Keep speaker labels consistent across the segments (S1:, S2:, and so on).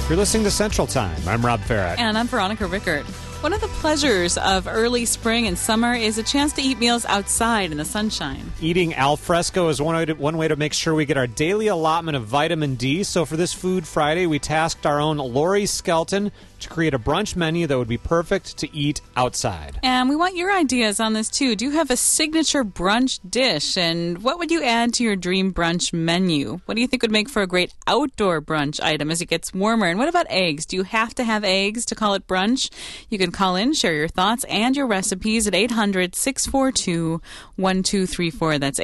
S1: You're listening to Central Time. I'm Rob Farrett.
S2: And I'm Veronica Rickert. One of the pleasures of early spring and summer is a chance to eat meals outside in the sunshine.
S1: Eating al fresco is one way to make sure we get our daily allotment of vitamin D. So for this Food Friday, we tasked our own Lori Skelton to create a brunch menu that would be perfect to eat outside.
S2: And we want your ideas on this, too. Do you have a signature brunch dish? And what would you add to your dream brunch menu? What do you think would make for a great outdoor brunch item as it gets warmer? And what about eggs? Do you have to have eggs to call it brunch? You can call in, share your thoughts and your recipes at 800-642-1234. That's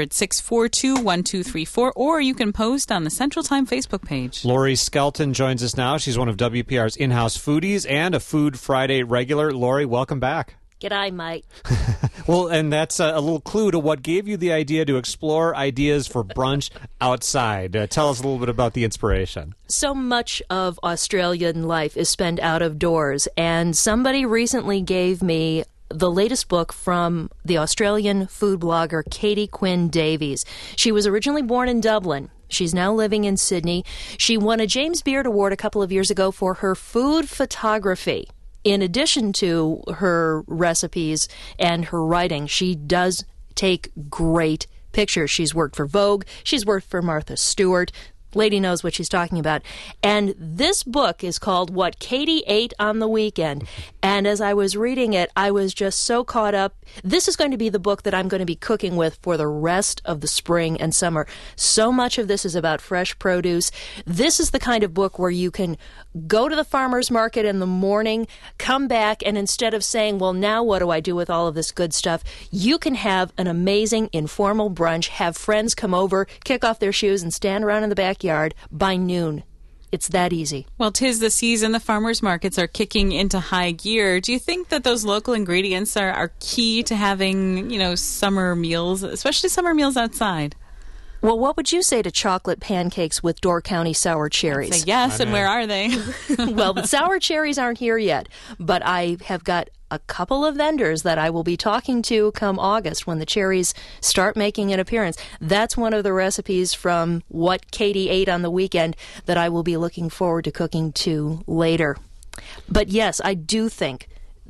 S2: 800-642-1234. Or you can post on the Central Time Facebook page.
S1: Lori Skelton joins us now. She's one of WPR's in-house foodies and a Food Friday regular. Lori, welcome back.
S3: G'day, mate.
S1: Well, and that's a little clue to what gave you the idea to explore ideas for brunch outside. Tell us a little bit about the inspiration.
S3: So much of Australian life is spent out of doors, and somebody recently gave me the latest book from the Australian food blogger Katie Quinn Davies. She was originally born in Dublin. She's now living in Sydney. She won a James Beard Award a couple of years ago for her food photography. In addition to her recipes and her writing, she does take great pictures. She's worked for Vogue. She's worked for Martha Stewart. Lady knows what she's talking about. And this book is called What Katie Ate on the Weekend. And as I was reading it, I was just so caught up. This is going to be the book that I'm going to be cooking with for the rest of the spring and summer. So much of this is about fresh produce. This is the kind of book where you can go to the farmer's market in the morning, come back, and instead of saying, well, now what do I do with all of this good stuff, you can have an amazing informal brunch, have friends come over, kick off their shoes, and stand around in the backyard by noon. It's that easy.
S2: Well, 'tis the season. The farmers markets are kicking into high gear. Do you think that those local ingredients are key to having, summer meals, especially summer meals outside?
S3: Well, what would you say to chocolate pancakes with Door County sour cherries?
S2: I'd say yes, and where are they?
S3: Well, the sour cherries aren't here yet, but I have got a couple of vendors that I will be talking to come August when the cherries start making an appearance. That's one of the recipes from What Katie Ate on the Weekend that I will be looking forward to cooking to later. But yes, I do think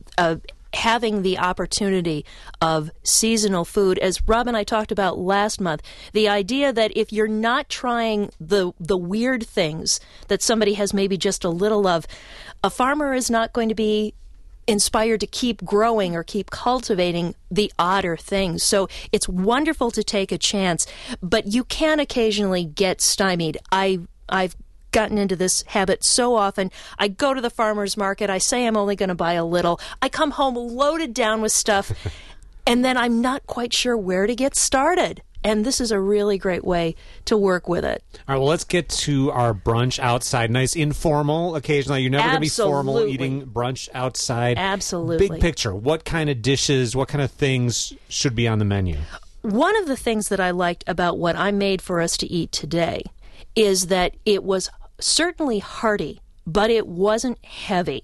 S3: having the opportunity of seasonal food, as Rob and I talked about last month, the idea that if you're not trying the weird things that somebody has maybe just a little of, a farmer is not going to be inspired to keep growing or keep cultivating the odder things. So it's wonderful to take a chance, but you can occasionally get stymied. I've gotten into this habit so often. I go to the farmer's market, I say I'm only going to buy a little, I come home loaded down with stuff, and then I'm not quite sure where to get started. And this is a really great way to work with it.
S1: All right, well, let's get to our brunch outside. Nice informal occasionally. You're never going to be formal eating brunch outside.
S3: Absolutely.
S1: Big picture, what kind of dishes, what kind of things should be on the menu?
S3: One of the things that I liked about what I made for us to eat today is that it was certainly hearty, but it wasn't heavy.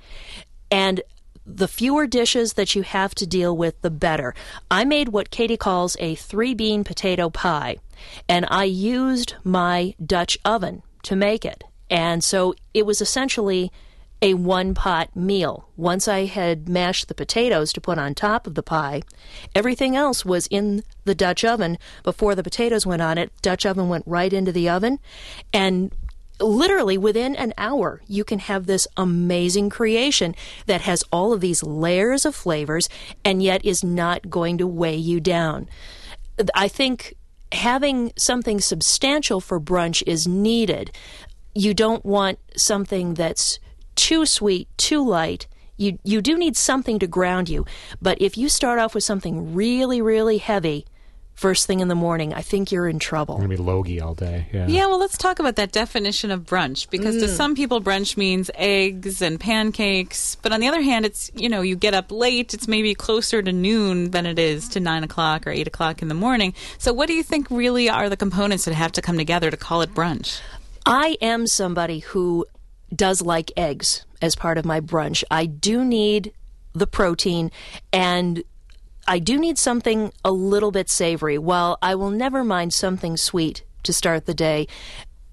S3: And the fewer dishes that you have to deal with, the better. I made what Katie calls a 3-bean potato pie, and I used my Dutch oven to make it. And so it was essentially a one-pot meal. Once I had mashed the potatoes to put on top of the pie, everything else was in the Dutch oven before the potatoes went on it. Dutch oven went right into the oven, and literally within an hour, you can have this amazing creation that has all of these layers of flavors and yet is not going to weigh you down. I think having something substantial for brunch is needed. You don't want something that's too sweet, too light. You do need something to ground you. But if you start off with something really, really heavy first thing in the morning, I think you're in trouble.
S1: You're going to be logy all day.
S2: Yeah, well, let's talk about that definition of brunch, because to some people, brunch means eggs and pancakes. But on the other hand, it's, you get up late. It's maybe closer to noon than it is to 9 o'clock or 8 o'clock in the morning. So what do you think really are the components that have to come together to call it brunch?
S3: I am somebody who does like eggs as part of my brunch. I do need the protein, and I do need something a little bit savory. While I will never mind something sweet to start the day,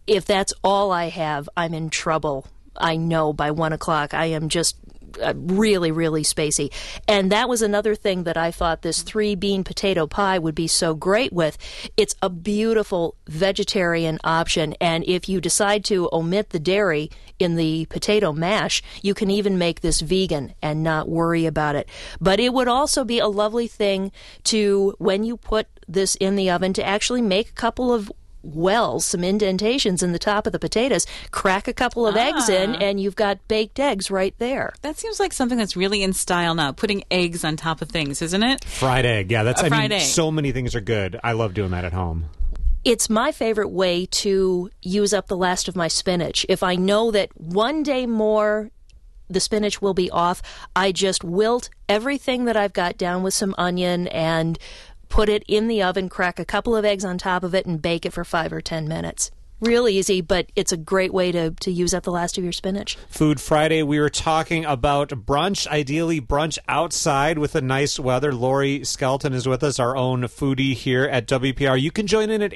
S3: if that's all I have, I'm in trouble. I know by 1 o'clock I am just really, really spacey. And that was another thing that I thought this 3-bean potato pie would be so great with. It's a beautiful vegetarian option, and if you decide to omit the dairy in the potato mash, you can even make this vegan and not worry about it. But it would also be a lovely thing to, when you put this in the oven, to actually make a couple of some indentations in the top of the potatoes, crack a couple of eggs in, and you've got baked eggs right there.
S2: That seems like something that's really in style now, putting eggs on top of things, isn't it?
S1: Fried egg, yeah. That's
S2: fried egg.
S1: So many things are good. I love doing that at home.
S3: It's my favorite way to use up the last of my spinach. If I know that one day more the spinach will be off, I just wilt everything that I've got down with some onion and put it in the oven, crack a couple of eggs on top of it, and bake it for 5 or 10 minutes. Real easy, but it's a great way to use up the last of your spinach.
S1: Food Friday, we were talking about brunch, ideally brunch outside with the nice weather. Lori Skelton is with us, our own foodie here at WPR. You can join in at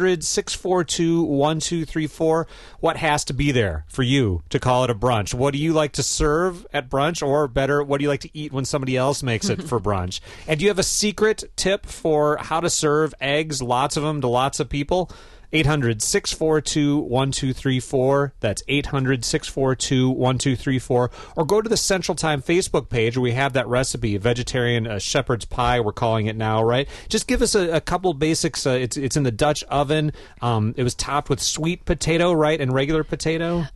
S1: 800-642-1234. What has to be there for you to call it a brunch? What do you like to serve at brunch? Or better, what do you like to eat when somebody else makes it for brunch? And do you have a secret tip for how to serve eggs, lots of them, to lots of people? 800-642-1234. That's 800-642-1234. Or go to the Central Time Facebook page where we have that recipe, a vegetarian shepherd's pie, we're calling it now, right? Just give us a couple basics. It's in the Dutch oven. It was topped with sweet potato, right, and regular potato.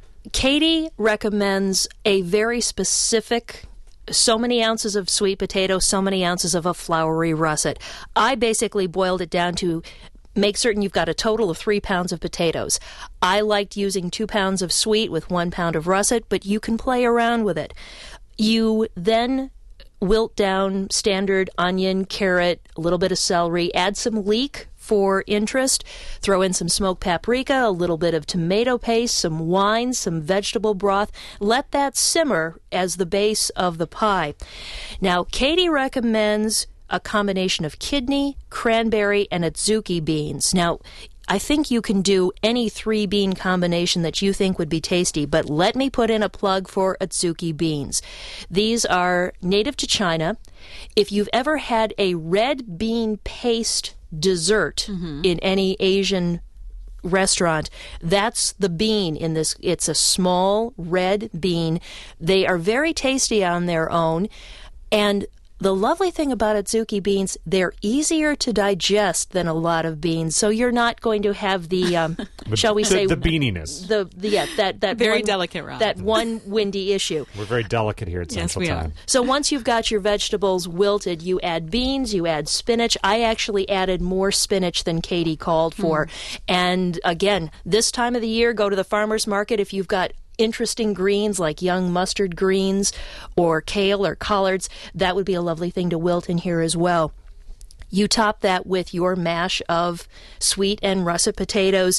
S3: Katie recommends a very specific, so many ounces of sweet potato, so many ounces of a floury russet. I basically boiled it down to make certain you've got a total of 3 pounds of potatoes. I liked using 2 pounds of sweet with 1 pound of russet, but you can play around with it. You then wilt down standard onion, carrot, a little bit of celery, add some leek for interest, throw in some smoked paprika, a little bit of tomato paste, some wine, some vegetable broth. Let that simmer as the base of the pie. Now, Katie recommends a combination of kidney, cranberry, and adzuki beans. Now, I think you can do any 3-bean combination that you think would be tasty, but let me put in a plug for adzuki beans. These are native to China. If you've ever had a red bean paste dessert in any Asian restaurant, that's the bean in this. It's a small red bean. They are very tasty on their own, and the lovely thing about adzuki beans, they're easier to digest than a lot of beans, so you're not going to have the, shall we say,
S1: the beaniness.
S3: That
S2: very
S3: one,
S2: delicate, Rob.
S3: That one windy issue.
S1: We're very delicate here at Central Time.
S2: Are.
S3: So once you've got your vegetables wilted, you add beans, you add spinach. I actually added more spinach than Katie called for. And again, this time of the year, go to the farmer's market if you've got interesting greens like young mustard greens or kale or collards. That would be a lovely thing to wilt in here as well. You top that with your mash of sweet and russet potatoes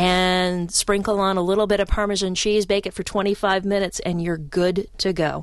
S3: and sprinkle on a little bit of Parmesan cheese, bake it for 25 minutes, and you're good to go.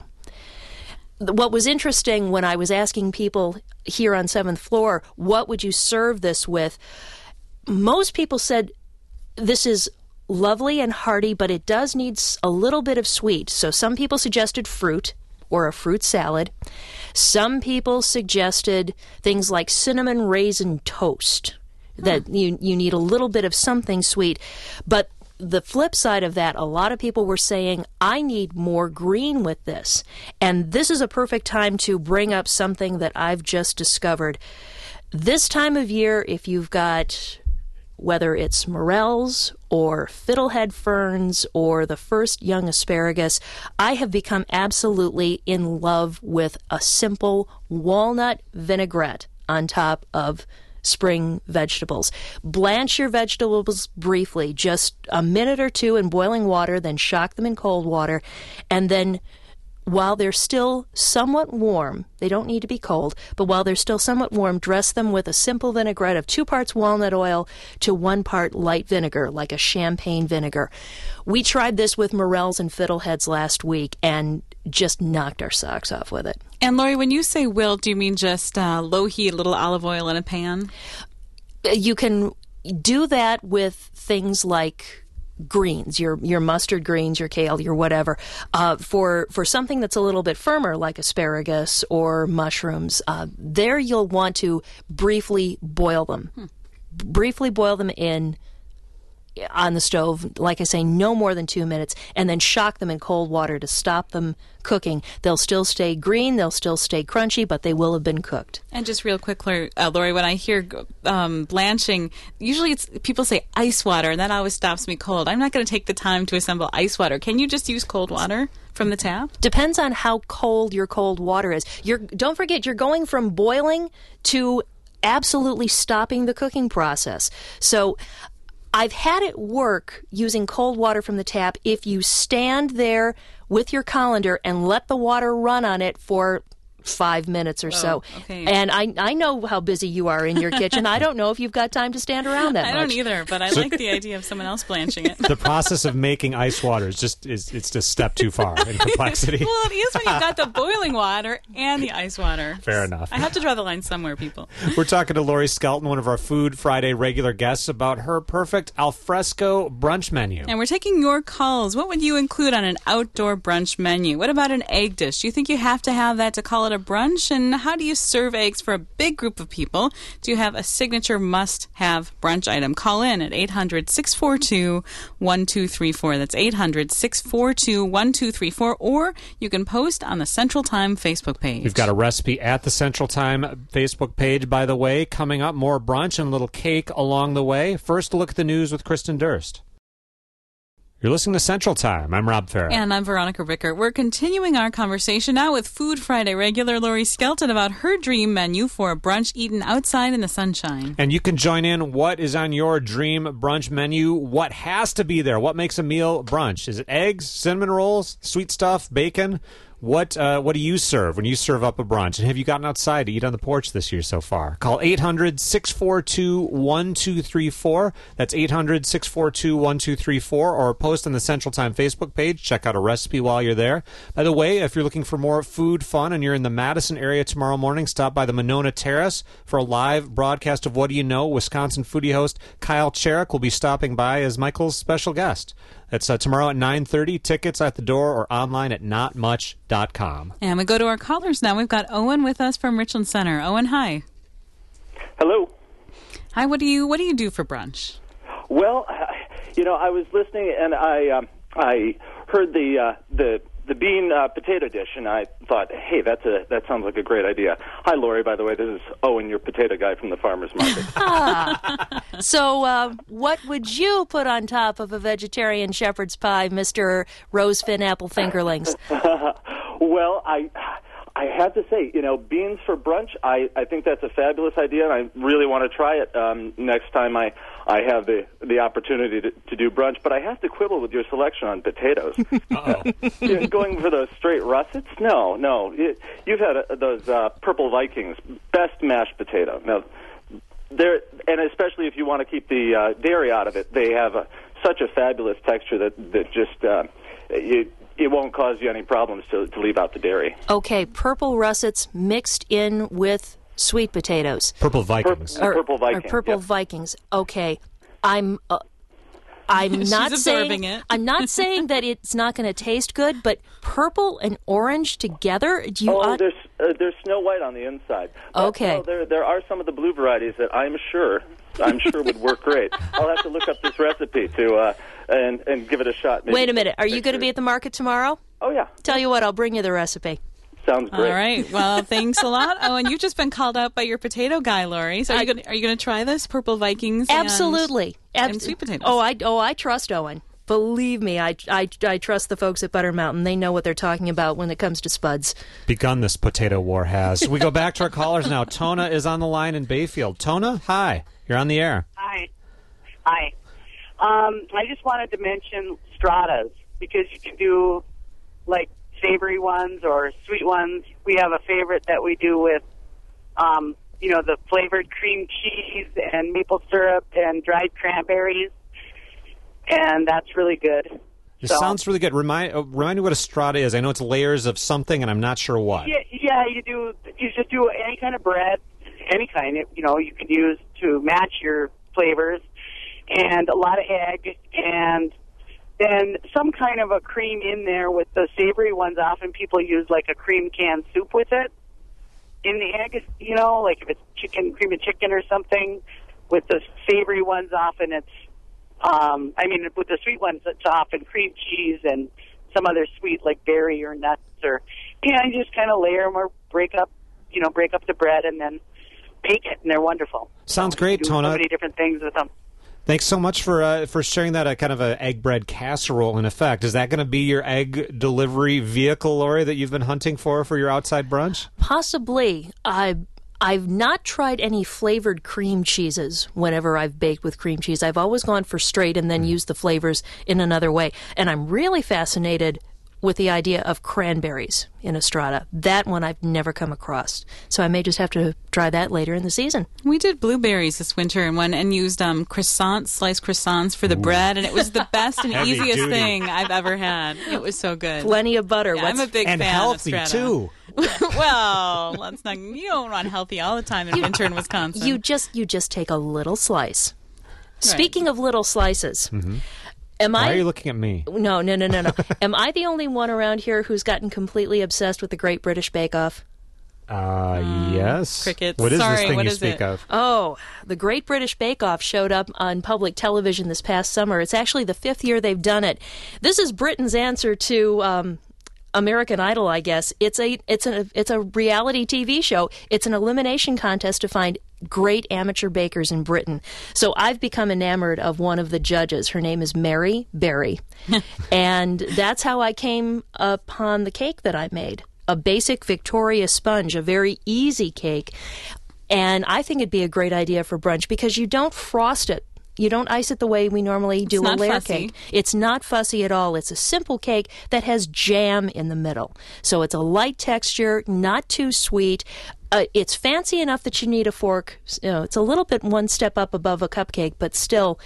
S3: What was interesting when I was asking people here on 7th Floor, what would you serve this with? Most people said this is lovely and hearty, but it does need a little bit of sweet. So some people suggested fruit or a fruit salad. Some people suggested things like cinnamon raisin toast, that you need a little bit of something sweet. But the flip side of that, a lot of people were saying, I need more green with this. And this is a perfect time to bring up something that I've just discovered. This time of year, if you've got, whether it's morels or fiddlehead ferns or the first young asparagus, I have become absolutely in love with a simple walnut vinaigrette on top of spring vegetables. Blanch your vegetables briefly, just a minute or two in boiling water, then shock them in cold water, and then while they're still somewhat warm, they don't need to be cold, but while they're still somewhat warm, dress them with a simple vinaigrette of 2 parts walnut oil to 1 part light vinegar, like a champagne vinegar. We tried this with morels and fiddleheads last week and just knocked our socks off with it.
S2: And Lori, when you say wilt, do you mean just low heat, a little olive oil in a pan?
S3: You can do that with things like greens, your mustard greens, your kale, your whatever. For something that's a little bit firmer, like asparagus or mushrooms, there you'll want to briefly boil them. Briefly boil them on the stove, like I say, no more than 2 minutes, and then shock them in cold water to stop them cooking. They'll still stay green, they'll still stay crunchy, but they will have been cooked.
S2: And just real quick, Lori, when I hear blanching, usually people say ice water, and that always stops me cold. I'm not going to take the time to assemble ice water. Can you just use cold water from the tap?
S3: Depends on how cold your cold water is. Don't forget, you're going from boiling to absolutely stopping the cooking process. So I've had it work using cold water from the tap if you stand there with your colander and let the water run on it for 5 minutes or so.
S2: Okay.
S3: And I know how busy you are in your kitchen. I don't know if you've got time to stand around that much.
S2: I don't either, but I like the idea of someone else blanching it.
S1: The process of making ice water is just a step too far in complexity.
S2: Well, it is when you've got the boiling water and the ice water.
S1: Fair enough.
S2: I have to draw the line somewhere, people.
S1: We're talking to Lori Skelton, one of our Food Friday regular guests, about her perfect alfresco brunch menu.
S2: And we're taking your calls. What would you include on an outdoor brunch menu? What about an egg dish? Do you think you have to have that to call it a brunch? And how do you serve eggs for a big group of people? Do you have a signature must-have brunch item? Call in at 800-642-1234. That's 800-642-1234. Or you can post on the Central Time Facebook page.
S1: We've got a recipe at the Central Time Facebook page, by the way. Coming up, more brunch and a little cake along the way. First, a look at the news with Kristen Durst. You're listening to Central Time. I'm Rob Farah.
S2: And I'm Veronica Ricker. We're continuing our conversation now with Food Friday regular Lori Skelton about her dream menu for a brunch eaten outside in the sunshine.
S1: And you can join in. What is on your dream brunch menu? What has to be there? What makes a meal brunch? Is it eggs, cinnamon rolls, sweet stuff, bacon? What do you serve when you serve up a brunch? And have you gotten outside to eat on the porch this year so far? Call 800-642-1234. That's 800-642-1234. Or post on the Central Time Facebook page. Check out a recipe while you're there. By the way, if you're looking for more food fun and you're in the Madison area tomorrow morning, stop by the Monona Terrace for a live broadcast of What Do You Know? Wisconsin foodie host Kyle Cherrick will be stopping by as Michael's special guest. That's tomorrow at 9:30. Tickets at the door or online at notmuch.com.
S2: And we go to our callers now. We've got Owen with us from Richland Center. Owen, hi.
S4: Hello.
S2: Hi. What do you do for brunch?
S4: Well, I was listening and I heard the bean potato dish, and I thought, hey, that sounds like a great idea. Hi, Lori. By the way, this is Owen, your potato guy from the farmer's market.
S3: So, what would you put on top of a vegetarian shepherd's pie, Mr. Rosefin Apple Fingerlings?
S4: Well, I have to say, beans for brunch, I think that's a fabulous idea, and I really want to try it next time I have the opportunity to do brunch. But I have to quibble with your selection on potatoes. Going for those straight russets? No. You've had those Purple Vikings, best mashed potato. Now, and especially if you want to keep the dairy out of it, they have such a fabulous texture that just it won't cause you any problems to leave out the dairy.
S3: Okay, purple russets mixed in with sweet potatoes.
S1: Purple Vikings.
S4: Purple Vikings.
S3: Or purple Vikings. Okay, I'm not saying
S2: it.
S3: I'm not saying that it's not going to taste good, but purple and orange together.
S4: There's Snow White on the inside.
S3: Okay.
S4: No, there are some of the blue varieties that I'm sure would work great. I'll have to look up this recipe to and give it a shot.
S3: Wait a minute. Are you going to be at the market tomorrow?
S4: Oh yeah.
S3: Tell you what, I'll bring you the recipe.
S4: Sounds great.
S2: All right. Well, thanks a lot. Oh, and you've just been called out by your potato guy, Lori. So are you going to try this Purple Vikings?
S3: Absolutely.
S2: And sweet potatoes.
S3: I trust Owen. Believe me, I trust the folks at Butter Mountain. They know what they're talking about when it comes to spuds.
S1: Begun this potato war has. We go back to our callers now. Tona is on the line in Bayfield. Tona, hi. You're on the air.
S5: Hi. I just wanted to mention stratas because you can do like savory ones or sweet ones. We have a favorite that we do with, the flavored cream cheese and maple syrup and dried cranberries, and that's really good.
S1: This sounds really good. Remind me what a strata is. I know it's layers of something, and I'm not sure what.
S5: Yeah, you just do any kind of bread, any kind. You can use to match your flavors. and a lot of egg, and then some kind of a cream in there with the savory ones. Often people use like a cream canned soup with it in the egg, you know, like if it's chicken, cream of chicken or something. With the savory ones, often it's, with the sweet ones, it's often cream cheese and some other sweet like berry or nuts, or, you just kind of layer them or break up the bread and then bake it, and they're wonderful.
S1: Sounds great,
S5: do
S1: Tona.
S5: So many different things with them.
S1: Thanks so much for sharing that kind of an egg bread casserole. In effect, is that going to be your egg delivery vehicle, Lori, that you've been hunting for your outside brunch?
S3: Possibly. I've not tried any flavored cream cheeses whenever I've baked with cream cheese. I've always gone for straight and then used the flavors in another way. And I'm really fascinated with the idea of cranberries in a strata. That one I've never come across. So I may just have to try that later in the season.
S2: We did blueberries this winter and used sliced croissants for the bread, and it was the best and
S1: Heavy
S2: easiest
S1: duty.
S2: thing I've ever had. It was so good.
S3: Plenty of butter.
S2: Yeah, I'm a big
S1: And
S2: fan
S1: healthy,
S2: of strata.
S1: too.
S2: Well, let's not. You don't run healthy all the time in winter in Wisconsin.
S3: You just take a little slice. Speaking of little slices,
S1: Why are you looking at me?
S3: No. Am I the only one around here who's gotten completely obsessed with the Great British Bake Off?
S1: Yes.
S2: Crickets.
S1: What is
S2: Sorry,
S1: this thing
S2: what
S1: you
S2: is
S1: speak
S2: it?
S1: of?
S3: Oh, the Great British Bake Off showed up on public television this past summer. It's actually the 5th year they've done it. This is Britain's answer to American Idol, I guess. It's a reality TV show. It's an elimination contest to find great amateur bakers in Britain. So I've become enamored of one of the judges. Her name is Mary Berry. And that's how I came upon the cake that I made. A basic Victoria sponge, a very easy cake. And I think it'd be a great idea for brunch because you don't frost it. You don't ice it the way we normally do a
S2: not
S3: layer
S2: fussy.
S3: cake. It's not fussy at all. It's a simple cake that has jam in the middle. So it's a light texture, not too sweet. It's fancy enough that you need a fork. It's a little bit one step up above a cupcake, but still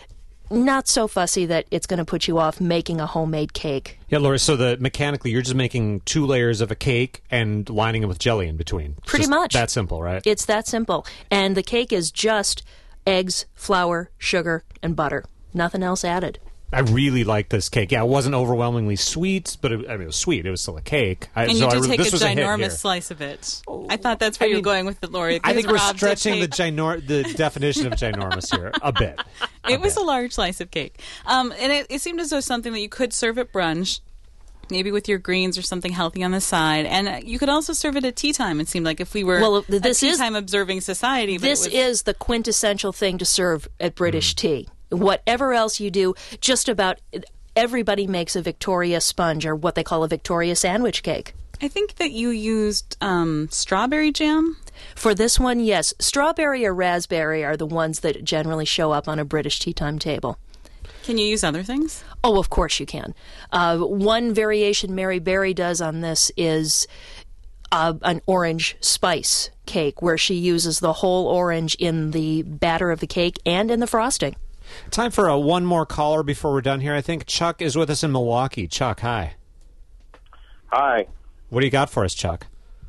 S3: not so fussy that it's going to put you off making a homemade cake.
S1: Yeah, Laura, so mechanically you're just making 2 layers of a cake and lining them with jelly in between. It's
S3: Pretty
S1: just
S3: much.
S1: that simple, right?
S3: It's that simple. And the cake is just eggs, flour, sugar, and butter. Nothing else added.
S1: I really like this cake. Yeah, it wasn't overwhelmingly sweet, but it was sweet. It was still a cake.
S2: And you do take a
S1: this was hit here.
S2: ginormous slice of it. I thought that's where you were going with it, Lori.
S1: I think
S2: Because
S1: we're
S2: Rob did
S1: stretching the
S2: take-
S1: the definition of ginormous here a bit.
S2: It was a large slice of cake. And it seemed as though something that you could serve at brunch, maybe with your greens or something healthy on the side. And you could also serve it at tea time, it seemed like, if we were a tea time observing society. But
S3: This is the quintessential thing to serve at British tea. Whatever else you do, just about everybody makes a Victoria sponge, or what they call a Victoria sandwich cake.
S2: I think that you used strawberry jam.
S3: For this one, yes. Strawberry or raspberry are the ones that generally show up on a British tea time table.
S2: Can you use other things?
S3: Oh, of course you can. One variation Mary Berry does on this is an orange spice cake, where she uses the whole orange in the batter of the cake and in the frosting.
S1: Time for one more caller before we're done here. I think Chuck is with us in Milwaukee. Chuck, hi.
S6: Hi.
S1: What do you got for us, Chuck?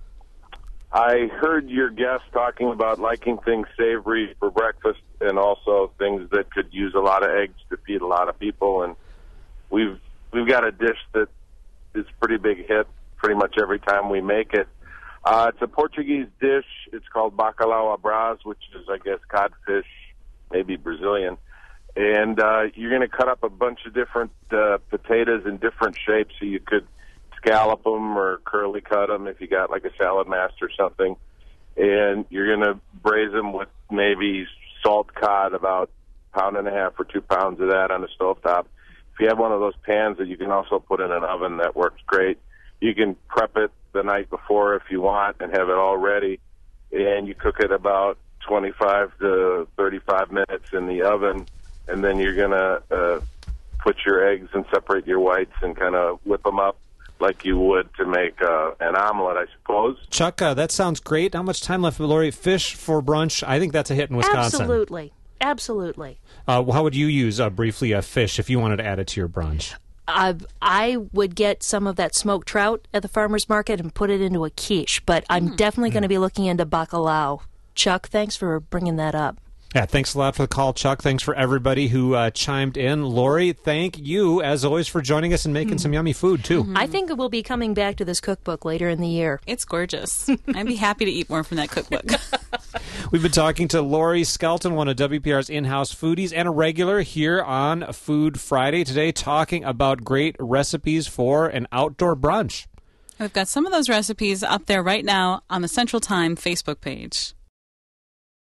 S6: I heard your guest talking about liking things savory for breakfast and also things that could use a lot of eggs to feed a lot of people. And we've got a dish that is a pretty big hit pretty much every time we make it. It's a Portuguese dish. It's called bacalhau à brás, which is, I guess, codfish, maybe Brazilian. And you're going to cut up a bunch of different potatoes in different shapes, so you could scallop them or curly cut them if you got like a salad master or something. And you're going to braise them with maybe salt cod, about 1.5 pounds or 2 pounds of that on a stovetop. If you have one of those pans that you can also put in an oven, that works great. You can prep it the night before if you want and have it all ready. And you cook it about 25 to 35 minutes in the oven. And then you're going to put your eggs and separate your whites and kind of whip them up like you would to make an omelet, I suppose.
S1: Chuck, that sounds great. How much time left, Lori? Fish for brunch? I think that's a hit in Wisconsin.
S3: Absolutely.
S1: How would you use, briefly, fish if you wanted to add it to your brunch?
S3: I would get some of that smoked trout at the farmer's market and put it into a quiche, but I'm definitely going to be looking into bacalhau. Chuck, thanks for bringing that up.
S1: Yeah, thanks a lot for the call, Chuck. Thanks for everybody who chimed in. Lori, thank you, as always, for joining us and making some yummy food, too.
S3: I think we'll be coming back to this cookbook later in the year.
S2: It's gorgeous. I'd be happy to eat more from that cookbook.
S1: We've been talking to Lori Skelton, one of WPR's in-house foodies and a regular here on Food Friday today, talking about great recipes for an outdoor brunch.
S2: We've got some of those recipes up there right now on the Central Time Facebook page.